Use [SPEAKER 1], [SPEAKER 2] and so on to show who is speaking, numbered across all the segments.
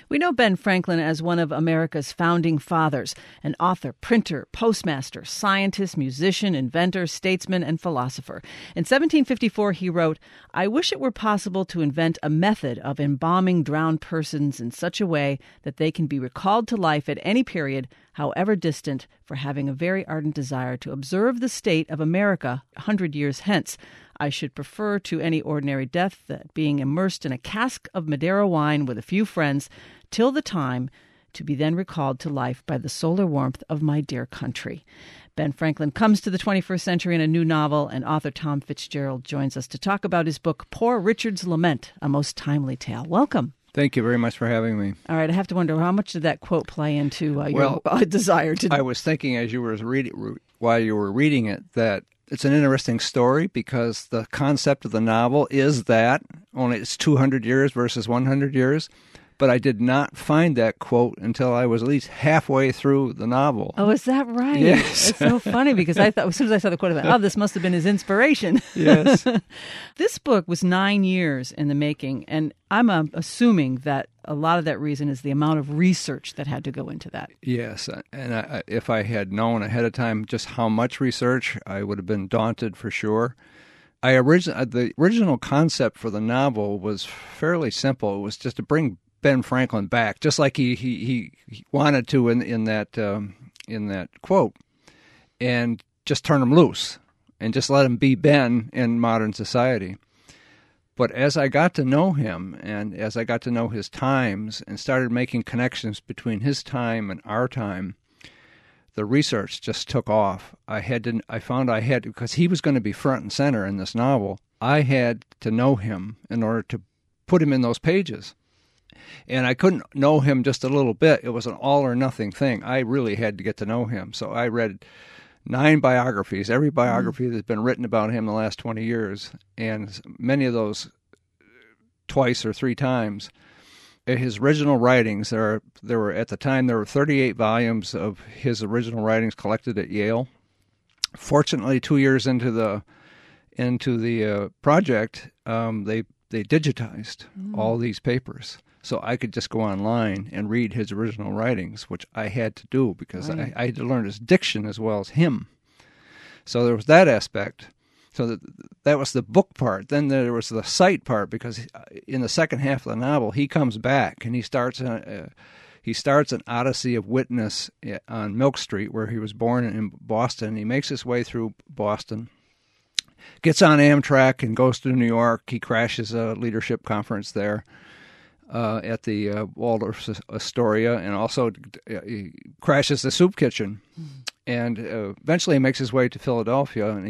[SPEAKER 1] We know Ben Franklin as one of America's founding fathers, an author, printer, postmaster, scientist, musician, inventor, statesman, and philosopher. In 1754, he wrote, "I wish it were possible to invent a method of embalming drowned persons in such a way that they can be recalled to life at any period, however distant, for having a very ardent desire to observe the state of America 100 years hence. I should prefer to any ordinary death that being immersed in a cask of Madeira wine with a few friends, till the time to be then recalled to life by the solar warmth of my dear country." Ben Franklin comes to the 21st century in a new novel, and author Tom Fitzgerald joins us to talk about his book, Poor Richard's Lament, a most timely tale. Welcome.
[SPEAKER 2] Thank you very much for having me.
[SPEAKER 1] All right, I have to wonder, how much did that quote play into your desire to...
[SPEAKER 2] I was thinking as you were while you were reading it, that it's an interesting story because the concept of the novel is that only it's 200 years versus 100 years. But I did not find that quote until I was at least halfway through the novel.
[SPEAKER 1] Oh, is that right?
[SPEAKER 2] Yes.
[SPEAKER 1] It's so funny because I thought, as soon as I saw the quote, I thought, oh, this must have been his inspiration.
[SPEAKER 2] Yes.
[SPEAKER 1] This book was 9 years in the making, and I'm assuming that a lot of that reason is the amount of research that had to go into that.
[SPEAKER 2] Yes, and if I had known ahead of time just how much research, I would have been daunted for sure. The original concept for the novel was fairly simple. It was just to bring Ben Franklin back, just like he wanted to in that quote, and just turn him loose and just let him be Ben in modern society. But as I got to know him and as I got to know his times and started making connections between his time and our time, the research just took off. Because he was going to be front and center in this novel, I had to know him in order to put him in those pages. And I couldn't know him just a little bit. It was an all-or-nothing thing. I really had to get to know him. So I read 9 biographies, every biography that's been written about him in the last 20 years, and many of those twice or 3 times. His original writings, there were 38 volumes of his original writings collected at Yale. Fortunately, 2 years into the project, they digitized all these papers. So I could just go online and read his original writings, which I had to do because I had to learn his diction as well as him. So there was that aspect. So that was the book part. Then there was the sight part, because in the second half of the novel, he comes back and he starts an odyssey of witness on Milk Street, where he was born in Boston. He makes his way through Boston, gets on Amtrak and goes to New York. He crashes a leadership conference there at the Waldorf Astoria, and also he crashes the soup kitchen. And eventually he makes his way to Philadelphia, and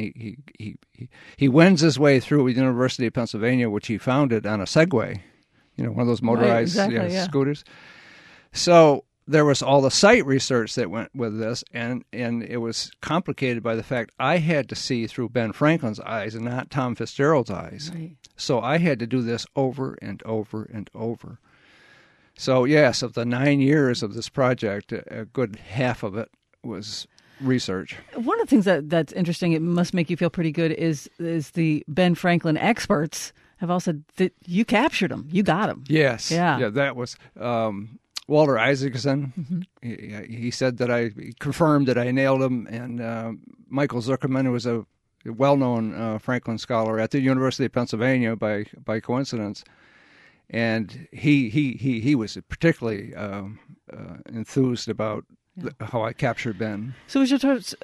[SPEAKER 2] he wends his way through the University of Pennsylvania, which he founded on a Segway, one of those motorized scooters. So there was all the site research that went with this, and it was complicated by the fact I had to see through Ben Franklin's eyes and not Tom Fitzgerald's eyes. Right. So I had to do this over and over and over. So yes, of the 9 years of this project, a good half of it was research.
[SPEAKER 1] One of the things that's interesting, it must make you feel pretty good, is the Ben Franklin experts have all said that you captured him, you got him.
[SPEAKER 2] Yes. Yeah, that was Walter Isaacson. Mm-hmm. He said that he confirmed that I nailed him, and Michael Zuckerman, who was a well-known Franklin scholar at the University of Pennsylvania by coincidence, and he was particularly enthused about how I captured Ben.
[SPEAKER 1] So was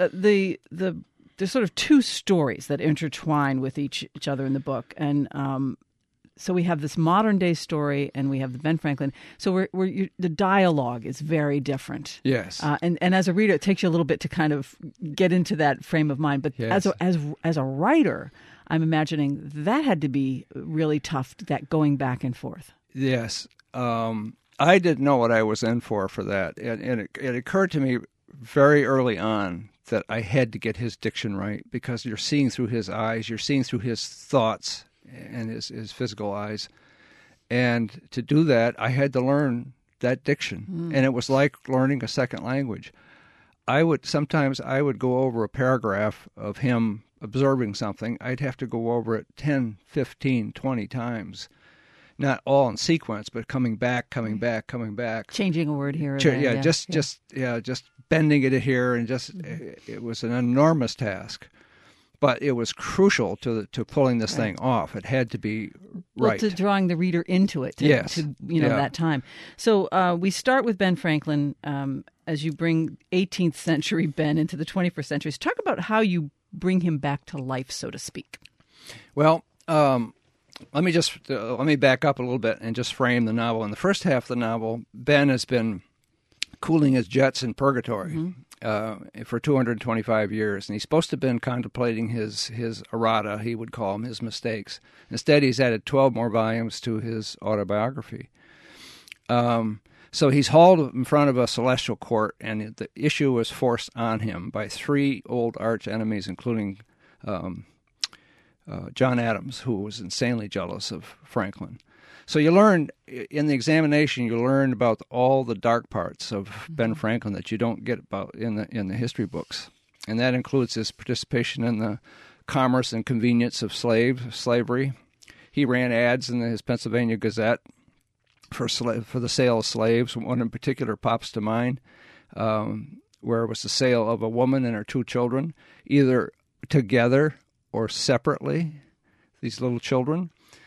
[SPEAKER 1] there's sort of 2 stories that intertwine with each other in the book, and so we have this modern day story, and we have the Ben Franklin. So the dialogue is very different.
[SPEAKER 2] Yes,
[SPEAKER 1] and as a reader, it takes you a little bit to kind of get into that frame of mind. But
[SPEAKER 2] yes.
[SPEAKER 1] as a writer, I'm imagining that had to be really tough, that going back and forth.
[SPEAKER 2] Yes. I didn't know what I was in for that. And it occurred to me very early on that I had to get his diction right, because you're seeing through his eyes, you're seeing through his thoughts and his physical eyes. And to do that, I had to learn that diction. And it was like learning a second language. Sometimes I would go over a paragraph of him observing something. I'd have to go over it 10, 15, 20 times. not all in sequence, but coming back, coming back.
[SPEAKER 1] Changing a word here or there.
[SPEAKER 2] Yeah, just bending it here, and it was an enormous task. But it was crucial to pulling this thing off. It had to be right.
[SPEAKER 1] Well, to drawing the reader into it, to that time. So we start with Ben Franklin as you bring 18th century Ben into the 21st century. So talk about how you bring him back to life, so to speak.
[SPEAKER 2] Well, let me back up a little bit and just frame the novel. In the first half of the novel, Ben has been cooling his jets in purgatory for 225 years, and he's supposed to have been contemplating his errata, he would call them, his mistakes. Instead, he's added 12 more volumes to his autobiography. So he's hauled in front of a celestial court, and the issue was forced on him by 3 old arch enemies, including John Adams, who was insanely jealous of Franklin. So you learn, in the examination, you learn about all the dark parts of Ben Franklin that you don't get about in the history books. And that includes his participation in the commerce and convenience of slavery. He ran ads in his Pennsylvania Gazette for the sale of slaves. One in particular pops to mind, where it was the sale of a woman and her 2 children, either together or separately, these little children.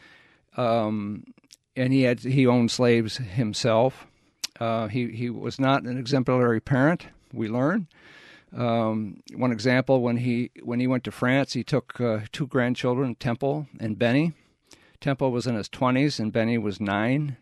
[SPEAKER 2] And he owned slaves himself. He was not an exemplary parent, we learn. One example, when he went to France, he took 2 grandchildren, Temple and Benny. Temple was in his 20s and Benny was 9.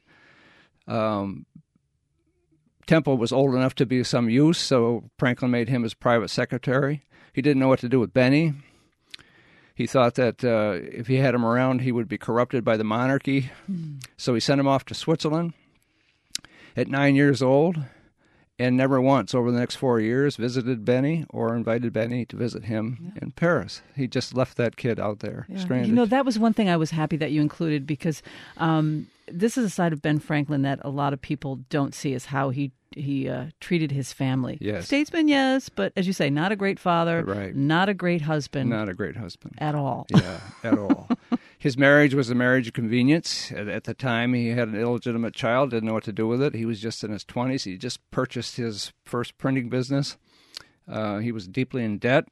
[SPEAKER 2] Temple was old enough to be of some use, so Franklin made him his private secretary. He didn't know what to do with Benny. He thought that if he had him around, he would be corrupted by the monarchy. So he sent him off to Switzerland at 9 years old, and never once over the next 4 years visited Benny or invited Benny to visit him in Paris. He just left that kid out there, stranded.
[SPEAKER 1] That was one thing I was happy that you included, because this is a side of Ben Franklin that a lot of people don't see, is how he treated his family.
[SPEAKER 2] Yes.
[SPEAKER 1] Statesman, yes, but as you say, not a great father,
[SPEAKER 2] right.
[SPEAKER 1] Not a great husband.
[SPEAKER 2] Not a great husband.
[SPEAKER 1] At all.
[SPEAKER 2] Yeah, at all. His marriage was a marriage of convenience. At the time, he had an illegitimate child, didn't know what to do with it. He was just in his 20s. He just purchased his first printing business. He was deeply in debt.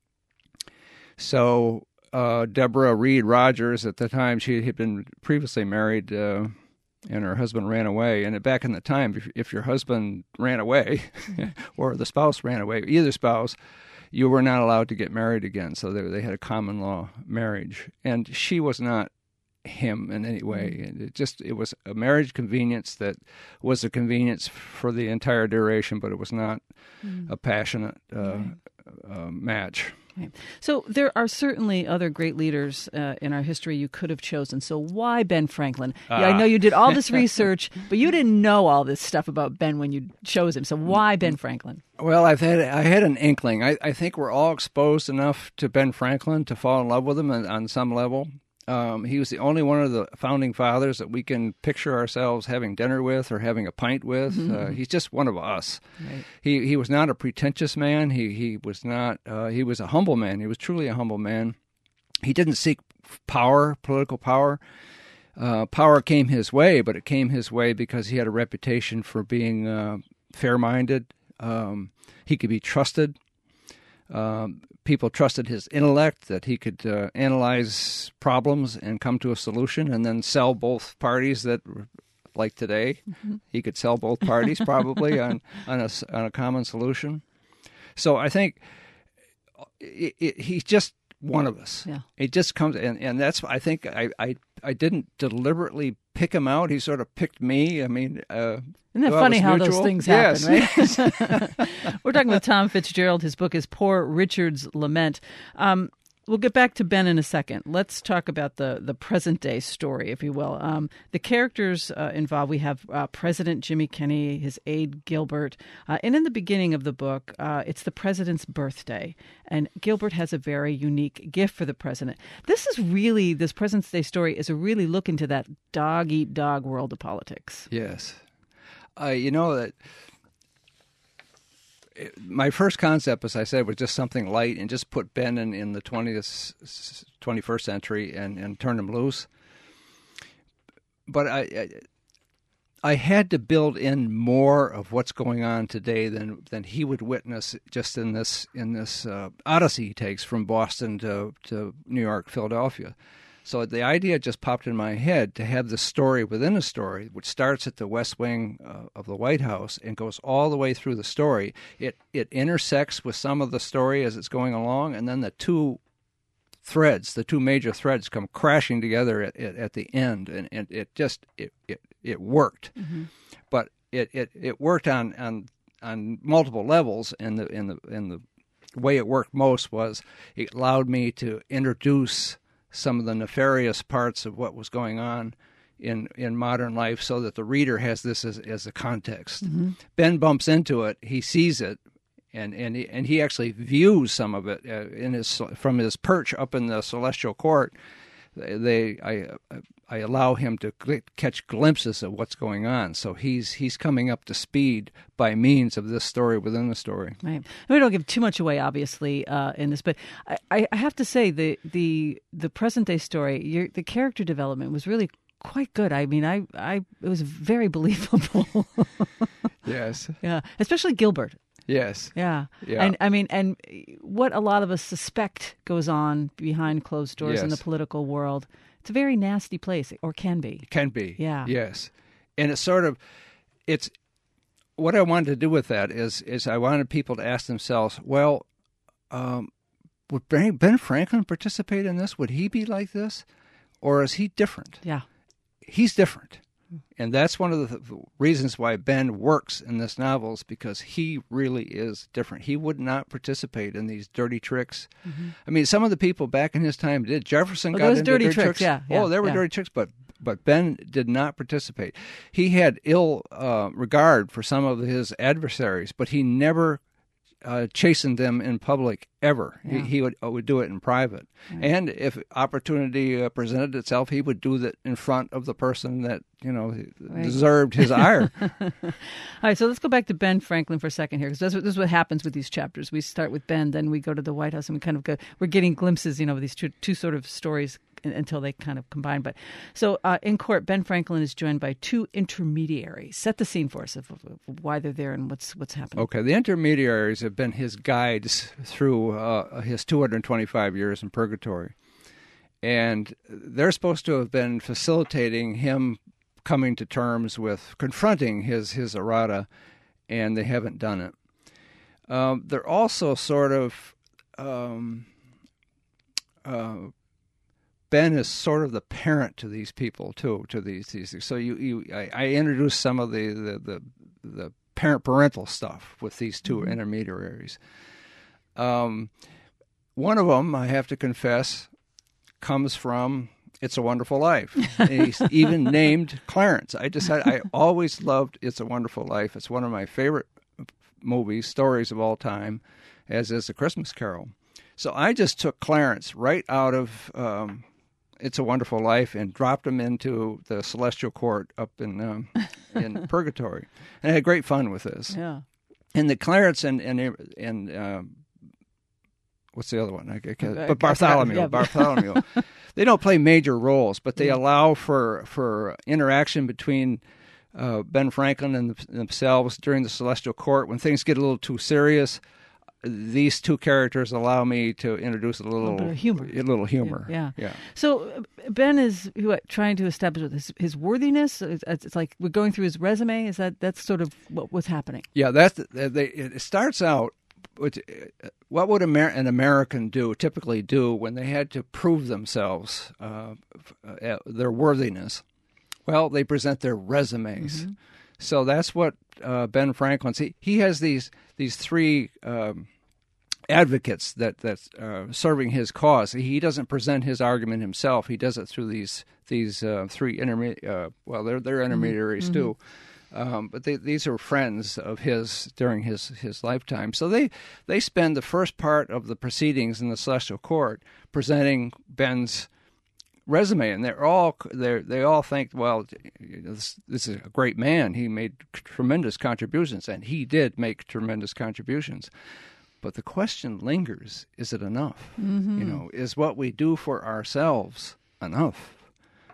[SPEAKER 2] So Deborah Reed Rogers, at the time, she had been previously married, and her husband ran away. And back in the time, if your husband ran away or the spouse ran away, either spouse, you were not allowed to get married again. So they had a common law marriage. And she was not him in any way. It was a marriage convenience that was a convenience for the entire duration, but it was not a passionate match.
[SPEAKER 1] Right. So there are certainly other great leaders in our history you could have chosen. So why Ben Franklin? Yeah, I know you did all this research, but you didn't know all this stuff about Ben when you chose him. So why Ben Franklin?
[SPEAKER 2] Well, I had an inkling. I think we're all exposed enough to Ben Franklin to fall in love with him on some level. He was the only one of the founding fathers that we can picture ourselves having dinner with or having a pint with. He's just one of us.
[SPEAKER 1] Right.
[SPEAKER 2] He was not a pretentious man. He was not. He was a humble man. He was truly a humble man. He didn't seek power, political power. Power came his way, but it came his way because he had a reputation for being fair-minded. He could be trusted. People trusted his intellect, that he could analyze problems and come to a solution and then sell both parties that, like today, he could sell both parties probably on a common solution. So I think he's just one of us.
[SPEAKER 1] Yeah.
[SPEAKER 2] It just comes, and that's, I think I didn't deliberately pick him out. He sort of picked me. I mean,
[SPEAKER 1] isn't that funny how those things happen,
[SPEAKER 2] yes.
[SPEAKER 1] Right? We're talking with Tom Fitzgerald. His book is Poor Richard's Lament. We'll get back to Ben in a second. Let's talk about the present-day story, if you will. The characters involved, we have President Jimmy Kenney, his aide Gilbert, and in the beginning of the book, it's the president's birthday, and Gilbert has a very unique gift for the president. This present-day story is a really look into that dog-eat-dog world of politics.
[SPEAKER 2] Yes. You know that my first concept, as I said, was just something light and just put Ben in the 21st century and turn him loose. but I had to build in more of what's going on today than he would witness just in this odyssey he takes from Boston to New York, Philadelphia. So the idea just popped in my head to have this story within a story, which starts at the West Wing of the White House and goes all the way through the story. It intersects with some of the story as it's going along, and then the two major threads come crashing together at the end, and it worked. Mm-hmm. But it worked on multiple levels, and the way it worked most was it allowed me to introduce some of the nefarious parts of what was going on in modern life, so that the reader has this as a context. Mm-hmm. Ben bumps into it, he sees it, and he actually views some of it from his perch up in the Celestial Court. I allow him to catch glimpses of what's going on. So he's coming up to speed by means of this story within the story.
[SPEAKER 1] Right. We don't give too much away, obviously, in this, but I have to say the present day story, the character development was really quite good. I mean, it was very believable.
[SPEAKER 2] Yes.
[SPEAKER 1] Yeah, especially Gilbert.
[SPEAKER 2] Yes.
[SPEAKER 1] Yeah.
[SPEAKER 2] Yeah.
[SPEAKER 1] And what a lot of us suspect goes on behind closed doors in the political world. It's a very nasty place, or can be.
[SPEAKER 2] Can be.
[SPEAKER 1] Yeah.
[SPEAKER 2] Yes. And it's what I wanted to do with that is I wanted people to ask themselves, well, would Ben Franklin participate in this? Would he be like this? Or is he different?
[SPEAKER 1] Yeah.
[SPEAKER 2] He's different. And that's one of the reasons why Ben works in this novel, is because he really is different. He would not participate in these dirty tricks. Mm-hmm. I mean, some of the people back in his time did. Jefferson got into dirty tricks.
[SPEAKER 1] Yeah,
[SPEAKER 2] there were dirty tricks, but Ben did not participate. He had ill regard for some of his adversaries, but he never chastened them in public ever. Yeah. He would do it in private. Right. And if opportunity presented itself, he would do that in front of the person that deserved his ire.
[SPEAKER 1] All right, so let's go back to Ben Franklin for a second here, because this is what happens with these chapters. We start with Ben, then we go to the White House, and we're getting glimpses, of these two sort of stories until they kind of combine. But so in court, Ben Franklin is joined by two intermediaries. Set the scene for us of why they're there and what's happening.
[SPEAKER 2] Okay, the intermediaries have been his guides through his 225 years in purgatory, and they're supposed to have been facilitating him coming to terms with confronting his errata, and they haven't done it. They're also sort of Ben is sort of the parent to these people too, to these. So I introduced some of the parental stuff with these two mm-hmm. intermediaries. One of them, I have to confess, comes from It's a Wonderful Life. And he's even named Clarence. I always loved It's a Wonderful Life. It's one of my favorite stories of all time, as is A Christmas Carol. So I just took Clarence right out of It's a Wonderful Life and dropped him into the Celestial Court up in Purgatory. And I had great fun with this.
[SPEAKER 1] Yeah.
[SPEAKER 2] And the Clarence and what's the other one? But Bartholomew.
[SPEAKER 1] Yeah.
[SPEAKER 2] Bartholomew. They don't play major roles, but they allow for interaction between Ben Franklin and themselves during the Celestial Court. When things get a little too serious, these two characters allow me to introduce a little humor.
[SPEAKER 1] Yeah. So Ben is trying to establish his worthiness. It's like we're going through his resume. That's sort of what's happening?
[SPEAKER 2] Yeah, it starts out. What would an American typically do when they had to prove themselves, their worthiness? Well, they present their resumes. Mm-hmm. So that's what Ben Franklin. He has these three advocates that's serving his cause. He doesn't present his argument himself. He does it through these three intermediaries. They're intermediaries mm-hmm. too. But these are friends of his during his lifetime. So they spend the first part of the proceedings in the Celestial Court presenting Ben's resume, and they all think, well, this is a great man. He made tremendous contributions, and he did make tremendous contributions. But the question lingers: is it enough? Mm-hmm. Is what we do for ourselves enough?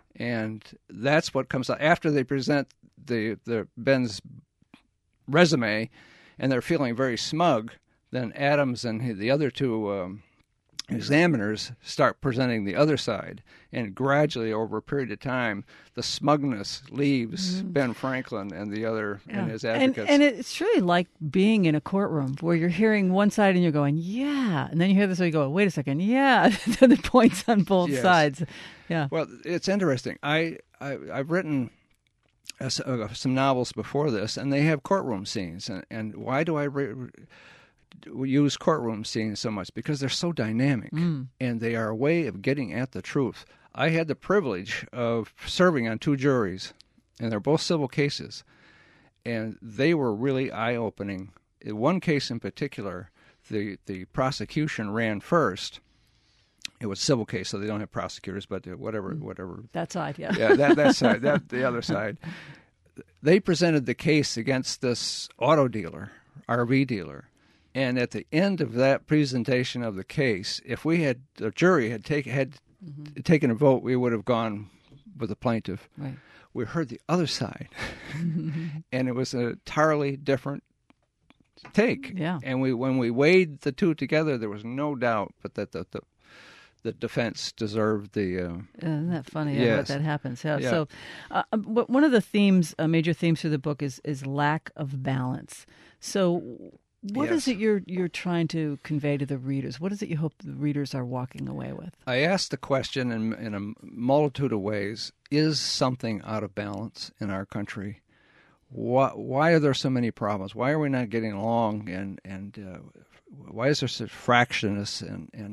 [SPEAKER 2] And that's what comes out after they present the Ben's resume, and they're feeling very smug. Then Adams and the other two examiners start presenting the other side, and gradually over a period of time, the smugness leaves Ben Franklin and the other and his advocates.
[SPEAKER 1] And it's really like being in a courtroom where you're hearing one side and you're going, yeah, and then you hear this, so you go, wait a second, yeah, the points on both sides. Yeah.
[SPEAKER 2] Well, it's interesting. I've written some novels before this, and they have courtroom scenes. And why do I use courtroom scenes so much? Because they're so dynamic, and they are a way of getting at the truth. I had the privilege of serving on 2 juries, and they're both civil cases, and they were really eye-opening. In one case in particular, the prosecution ran first. It was a civil case, so they don't have prosecutors, but whatever.
[SPEAKER 1] That side, yeah.
[SPEAKER 2] Yeah, that side, the other side. They presented the case against this auto dealer, RV dealer, and at the end of that presentation of the case, if the jury had taken a vote, we would have gone with the plaintiff.
[SPEAKER 1] Right.
[SPEAKER 2] We heard the other side, and it was an entirely different take.
[SPEAKER 1] Yeah.
[SPEAKER 2] And when we weighed the two together, there was no doubt but that the defense deserved the...
[SPEAKER 1] Isn't that funny
[SPEAKER 2] yes.
[SPEAKER 1] what that happens? Yeah.
[SPEAKER 2] Yeah.
[SPEAKER 1] So one of the themes, major themes through the book is lack of balance. So what is it you're trying to convey to the readers? What is it you hope the readers are walking away with?
[SPEAKER 2] I asked the question in a multitude of ways, is something out of balance in our country? Why are there so many problems? Why are we not getting along? And why is there such fractiousness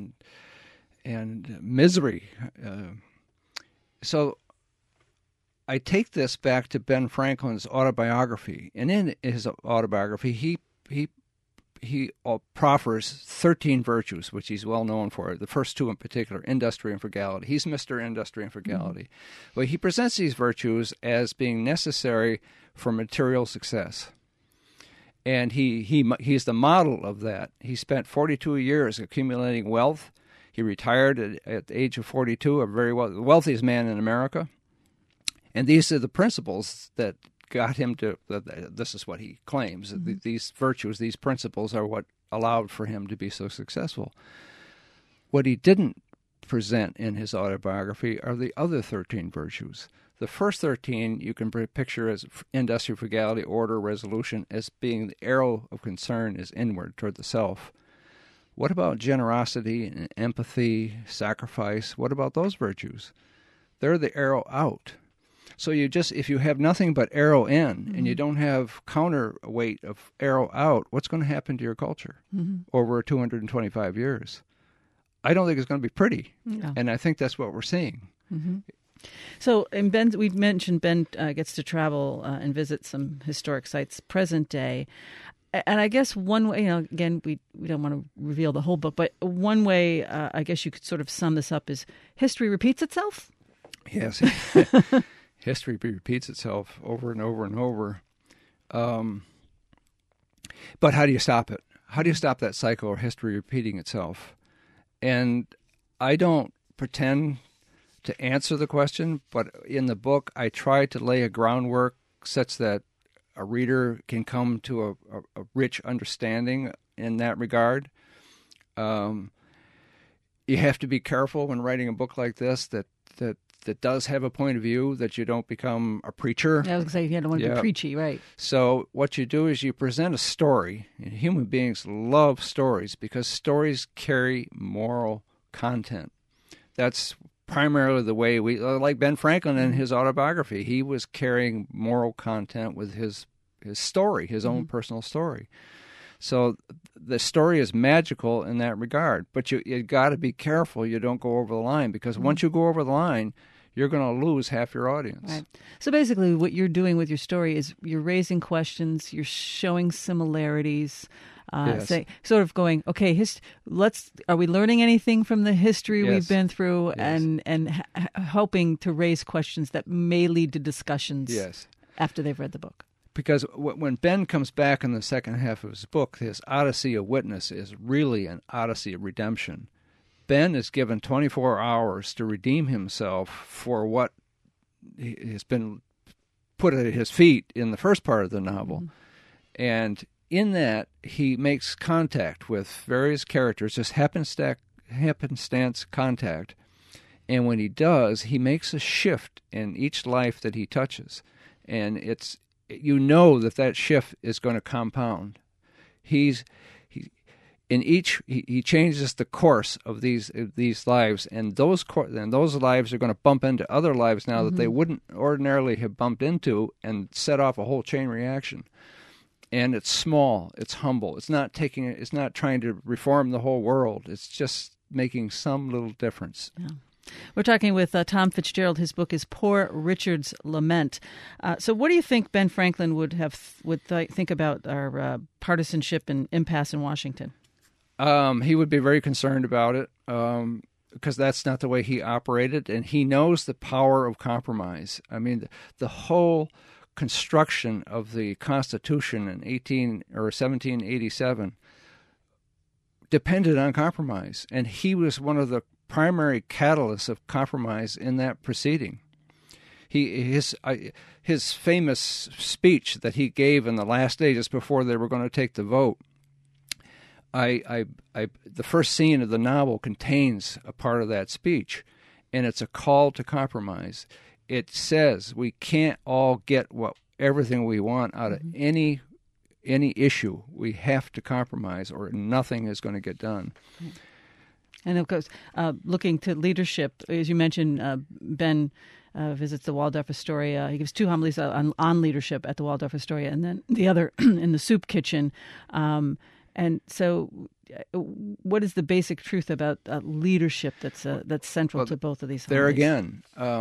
[SPEAKER 2] and misery? So I take this back to Ben Franklin's autobiography. And in his autobiography, he proffers 13 virtues, which he's well known for. The first 2 in particular, industry and frugality. He's Mr. Industry and Frugality. Mm-hmm. But he presents these virtues as being necessary for material success. And he's the model of that. He spent 42 years accumulating wealth. He retired at the age of 42, a very wealthiest man in America. And these are the principles that got him to, this is what he claims, these virtues, these principles are what allowed for him to be so successful. What he didn't present in his autobiography are the other 13 virtues. The first 13 you can picture as industry, frugality, order, resolution, as being the arrow of concern is inward toward the self. What about generosity and empathy, sacrifice? What about those virtues? They're the arrow out. So if you have nothing but arrow in and you don't have counterweight of arrow out, what's going to happen to your culture over 225 years? I don't think it's going to be pretty. No. And I think that's what we're seeing.
[SPEAKER 1] Mm-hmm. So in we've mentioned Ben gets to travel and visit some historic sites present day. And I guess one way, again, we don't want to reveal the whole book, but one way I guess you could sort of sum this up is history repeats itself?
[SPEAKER 2] Yes. History repeats itself over and over and over. But how do you stop it? How do you stop that cycle of history repeating itself? And I don't pretend to answer the question, but in the book I try to lay a groundwork such that a reader can come to a rich understanding in that regard. You have to be careful when writing a book like this that does have a point of view, that you don't become a preacher.
[SPEAKER 1] I was going to say, you don't want to be preachy, right?
[SPEAKER 2] So what you do is you present a story, and human beings love stories because stories carry moral content. That's primarily the way we, like Ben Franklin in his autobiography, he was carrying moral content with his story, his own personal story. So the story is magical in that regard, but you got to be careful you don't go over the line, because once you go over the line, you're going to lose half your audience. Right.
[SPEAKER 1] So basically what you're doing with your story is you're raising questions, you're showing similarities,
[SPEAKER 2] yes.
[SPEAKER 1] Sort of going, okay, are we learning anything from the history
[SPEAKER 2] yes.
[SPEAKER 1] we've been through,
[SPEAKER 2] yes.
[SPEAKER 1] and hoping to raise questions that may lead to discussions
[SPEAKER 2] yes.
[SPEAKER 1] after they've read the book.
[SPEAKER 2] Because when Ben comes back in the second half of his book, his Odyssey of Witness is really an Odyssey of redemption. Ben is given 24 hours to redeem himself for what has been put at his feet in the first part of the novel. And in that, he makes contact with various characters, just happenstance contact. And when he does, he makes a shift in each life that he touches. And you know that shift is going to compound. He changes the course of these lives, and those lives are going to bump into other lives now that they wouldn't ordinarily have bumped into, and set off a whole chain reaction. And it's small, it's humble. It's not trying to reform the whole world. It's just making some little difference.
[SPEAKER 1] Yeah. We're talking with Tom Fitzgerald. His book is Poor Richard's Lament. So what do you think Ben Franklin would think about our partisanship and impasse in Washington?
[SPEAKER 2] He would be very concerned about it because that's not the way he operated, and he knows the power of compromise. I mean, the whole construction of the Constitution in 1787 depended on compromise, and he was one of the primary catalysts of compromise in that proceeding. His famous speech that he gave in the last day, just before they were going to take the vote. The first scene of the novel contains a part of that speech, and it's a call to compromise. It says we can't all get everything we want out of any issue. We have to compromise, or nothing is going to get done.
[SPEAKER 1] And of course, looking to leadership, as you mentioned, Ben visits the Waldorf Astoria. He gives 2 homilies on leadership at the Waldorf Astoria, and then the other in the soup kitchen. And so, what is the basic truth about leadership that's central to both of these homilies?
[SPEAKER 2] There again,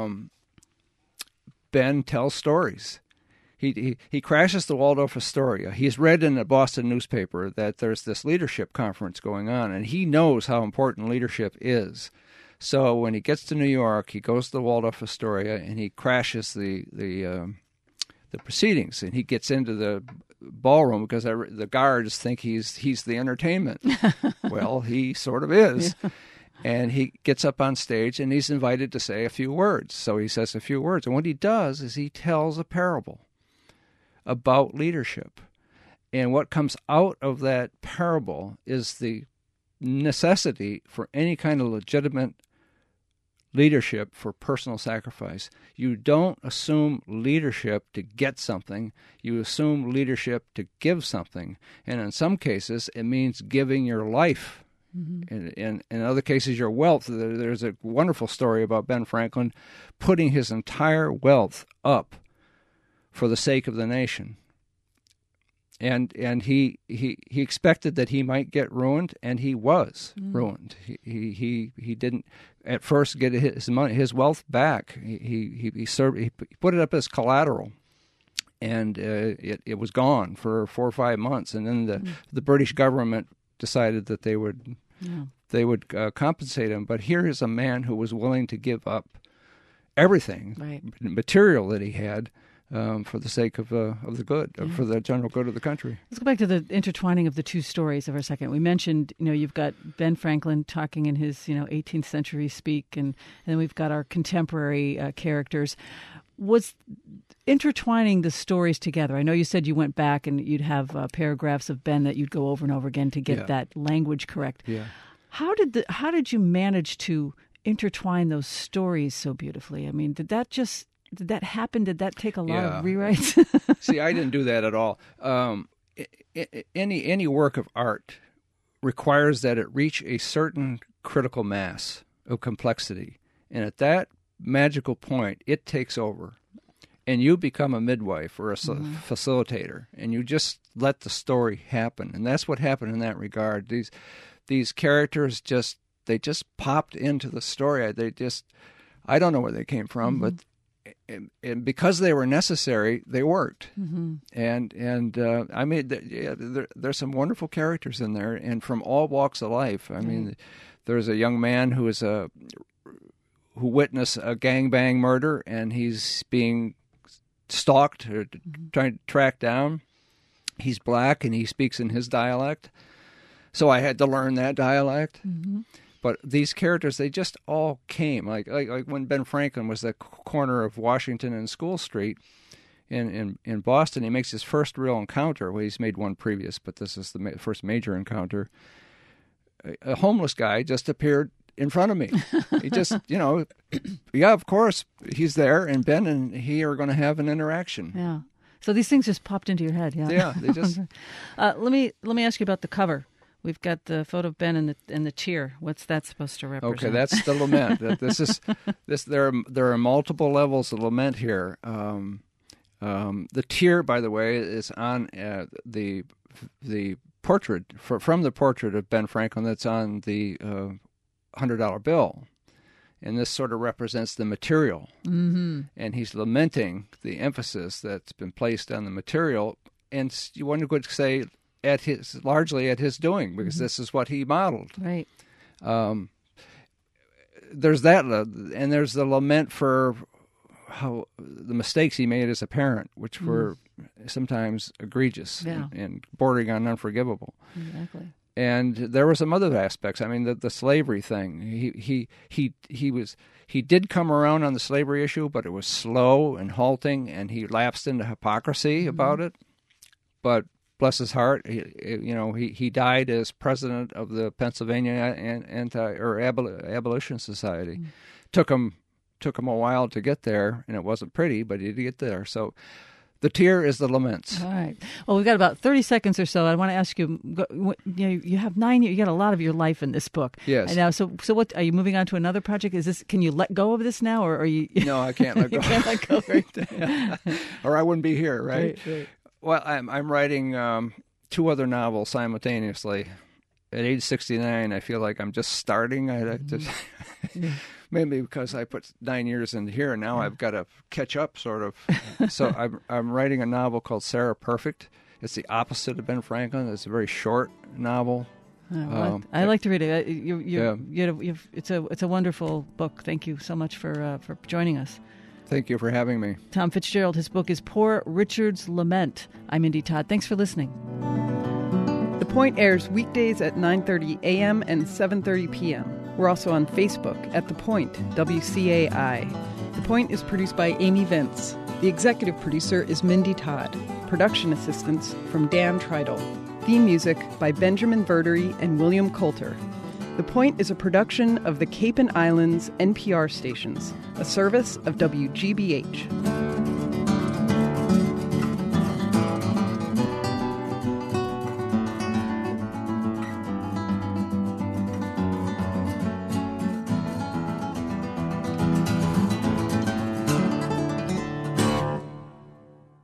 [SPEAKER 2] Ben tells stories. He crashes the Waldorf Astoria. He's read in a Boston newspaper that there's this leadership conference going on, and he knows how important leadership is. So when he gets to New York, he goes to the Waldorf Astoria and he crashes the proceedings, and he gets into the ballroom because the guards think he's the entertainment. Well, he sort of is. Yeah. And he gets up on stage and he's invited to say a few words. So he says a few words, and what he does is he tells a parable about leadership. And what comes out of that parable is the necessity for any kind of legitimate leadership for personal sacrifice. You don't assume leadership to get something. You assume leadership to give something. And in some cases, it means giving your life. In other cases, your wealth. There's a wonderful story about Ben Franklin putting his entire wealth up for the sake of the nation. And he expected that he might get ruined, and he was ruined. He didn't at first get his wealth back. He put it up as collateral, and it was gone for 4 or 5 months. And then the British government decided that they would compensate him. But here is a man who was willing to give up everything, material that he had, for the sake of the good, for the general good of the country.
[SPEAKER 1] Let's go back to the intertwining of the 2 stories for a second. We mentioned, you've got Ben Franklin talking in his, 18th century speak, and then we've got our contemporary characters. Was intertwining the stories together? I know you said you went back and you'd have paragraphs of Ben that you'd go over and over again to get that language correct.
[SPEAKER 2] Yeah.
[SPEAKER 1] How did you manage to intertwine those stories so beautifully? I mean, did that happen? Did that take a lot of rewrites?
[SPEAKER 2] See, I didn't do that at all. Any work of art requires that it reach a certain critical mass of complexity. And at that magical point, it takes over. And you become a midwife or a facilitator. And you just let the story happen. And that's what happened in that regard. These characters just popped into the story. I don't know where they came from, but and because they were necessary, they worked. And I mean, there's some wonderful characters in there, and from all walks of life. I mean, there's a young man who witnessed a gangbang murder, and he's being stalked or trying to track down. He's black, and he speaks in his dialect. So I had to learn that dialect. But these characters, they just all came. Like when Ben Franklin was at the corner of Washington and School Street in Boston, he makes his first real encounter. Well, he's made one previous, but this is the first major encounter. A homeless guy just appeared in front of me. He just, yeah, of course, he's there, and Ben and he are going to have an interaction.
[SPEAKER 1] Yeah. So these things just popped into your head, yeah?
[SPEAKER 2] Yeah, they just...
[SPEAKER 1] Let me ask you about the cover. We've got the photo of Ben and the tear. What's that supposed to represent?
[SPEAKER 2] Okay, that's the lament. There are multiple levels of lament here. The tear, by the way, is on the portrait from the portrait of Ben Franklin that's on the $100 bill. And this sort of represents the material.
[SPEAKER 1] Mm-hmm.
[SPEAKER 2] And he's lamenting the emphasis that's been placed on the material. And one could say largely at his doing, because this is what he modeled.
[SPEAKER 1] Right.
[SPEAKER 2] There's that, and there's the lament for how the mistakes he made as a parent, which were sometimes egregious and bordering on unforgivable.
[SPEAKER 1] Exactly.
[SPEAKER 2] And there were some other aspects. I mean, the slavery thing. He did come around on the slavery issue, but it was slow and halting, and he lapsed into hypocrisy about it. But bless his heart, he died as president of the Pennsylvania Abolition Society. Took him a while to get there, and it wasn't pretty, but he did get there. So the tear is the laments.
[SPEAKER 1] All right. Well, we've got about 30 seconds or so. I want to ask you, you have 9 years, you got a lot of your life in this book.
[SPEAKER 2] Yes.
[SPEAKER 1] And now, so what, are you moving on to another project? Can you let go of this now, or are you?
[SPEAKER 2] No, I can't let go.
[SPEAKER 1] You can't let go, right?
[SPEAKER 2] Or I wouldn't be here, right?
[SPEAKER 1] Right.
[SPEAKER 2] Well, I'm writing 2 other novels simultaneously. At age 69, I feel like I'm just starting. Maybe because I put 9 years into here, and now I've got to catch up, sort of. So I'm writing a novel called Sarah Perfect. It's the opposite of Ben Franklin. It's a very short novel.
[SPEAKER 1] I like to read it. It's a wonderful book. Thank you so much for joining us.
[SPEAKER 2] Thank you for having me.
[SPEAKER 1] Tom Fitzgerald, his book is Poor Richard's Lament. I'm Indy Todd. Thanks for listening.
[SPEAKER 3] The Point airs weekdays at 9:30 a.m. and 7:30 p.m. We're also on Facebook at The Point, WCAI. The Point is produced by Amy Vince. The executive producer is Mindy Todd. Production assistance from Dan Treidel. Theme music by Benjamin Verdery and William Coulter. The Point is a production of the Cape and Islands NPR stations, a service of WGBH.